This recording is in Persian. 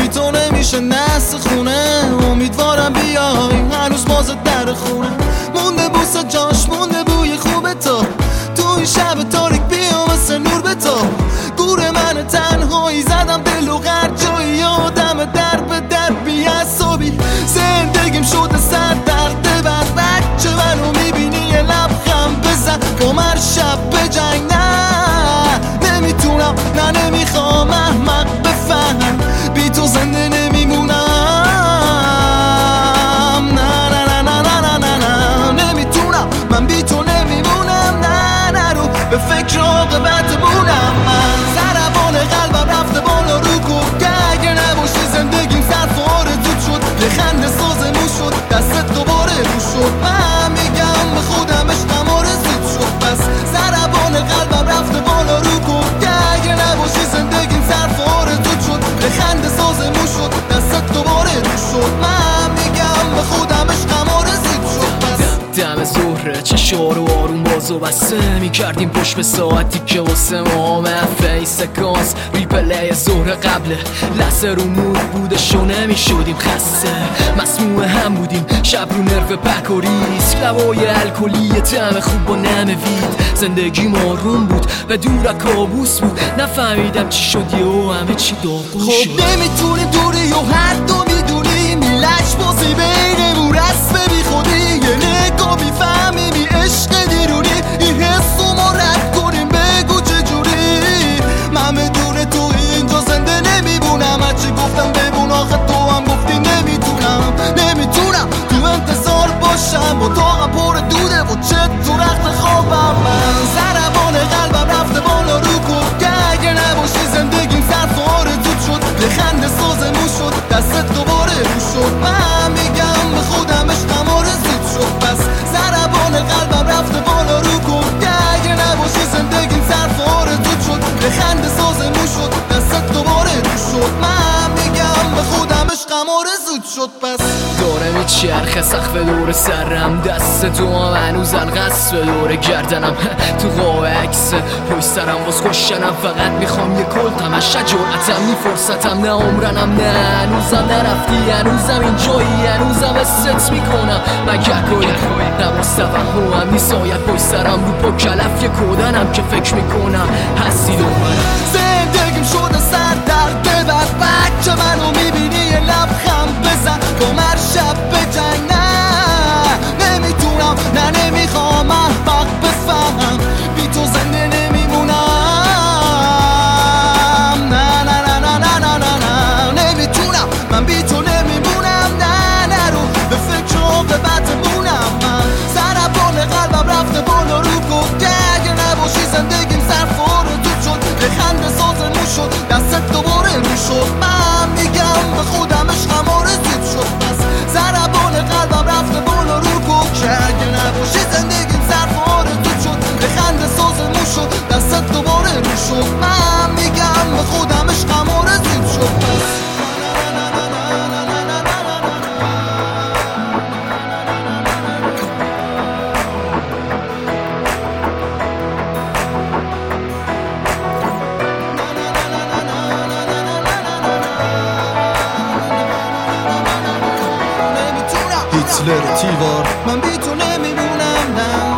بی تو نمیشه نست خونه. امیدوارم بیای هنوز بازت در خونه. مونده بوسه جاش، مونده بوی خوب تو این شب تاریک. بیا مثل نور به تو گور من تنهایی زدم دل و غر جایی آدم در به در بی عصابی. زندگیم شده سر درد بر بچه منو میبینی یه لبخم بزن با من شب به جنگ. نه نمیتونم نه نمیخوام احمق بفهم بی تو زنده نمیمونم. نه نه نه نه نه نه نه نمیتونم من بی تو نمیمونم. نه نرو به فکر عاقبت بونم. من ضربان قلبم رفته بالا رو کو که اگه نباشی زندگیم صرف آرزوت شد. یه خنده سازمون شد دستت دوباره رو شد. من میگم به خودم عشقم آرزوت شد. پس ضربان قلبم رفته بالا رو کو که اگه نباشی زندگیم صرف آرزوت شد. یه خنده سازمون شد دستت دوباره رو شد. من میگم به خودم عشقم آرزوت شد. دم ظهره چشا رو آروم باز و بسته میکردیم پشت به ساعتی که واسه ما فیس سکانس ریپلی ظهر قبله. لحظه رو مود بودش و نمیشدیم خسته. مسموع هم بودیم شب رو نرو پک و ریسک. لبای الکلی طعم خوب و نموید. زندگی آروم بود و دور از کابوس بود. نفهمیدم چی شد و همه چی داغون شد. خب نمیتونیم دوری و هر دو میدونیم این لش بازی بینمون رسم بی خودی. یه نگاه میفهمیم عشق دیرونی این حس رو ما رد کنیم. بگو چجوری من بدون تو اینجا زنده نمیبونم. هرچی گفتم ببون آخه تو هم گفتی نمیتونم. نمیتونم تو انتظار باشم با طاقم پر دوده و چطور رخت خوابم. من ضربان قلبم رفته بالا رو کن که اگه نباشی زندگیم صرف آرزوت شد. یه خنده سازمون شد دستت دوباره رو شد. من میگم به خودم عشقم آرزوت شد. پس ضربان قلبم رفته بالا رو کن که اگه نباشی زندگیم صرف آرزوت شد. یه خنده سازمون شد دستت دوباره رو شد. من میگم به خودم عشقم آرزوت شد. پس داره میچرخه سقف دور سرم. دست تو هم هنوز القص به دور گردنم. تو قاب عکس پشت سرم باز خوشنم. فقط میخوام یه کلتم از شجاعتم میفرستم. نه عمرنم نه هنوزم نرفتی. هنوزم اینجایی هنوزم حست میکنم. من گهگاهی نباز توهم نیست آید پشت سرم رو پا کلف یه کودنم که فکر میکنم هستی دوبارم. زندگیم شده سر درد بر بچه منو میبینی یه لبخم بزن با من شب به جنگ. نه نمیتونم نه نمیخوام احمق بفهم بی تو زنده نمیمونم. نه نه نه نه نه نه نه نه نمیتونم من بی تو نمیمونم. نه نرو به فکر عاقبت مونم. من ضربان قلبم رفته بالا رو گفت که اگه نباشی زندگیم صرف آرزوت شد. یه خنده سازمون شد دستت دوباره رو شد. من میگم به خودم عشقم آرزوت شد. پس ضربان قلبم رفته بالا رو گفت که اگه نباشی زندگیم صرف آرزوت شد. یه خنده سازمون شد دستت دوباره رو شد. من میگم به خودم عشقم آرزوت شد. پس هیتلر تیوار من بی تو نمیمونم. نه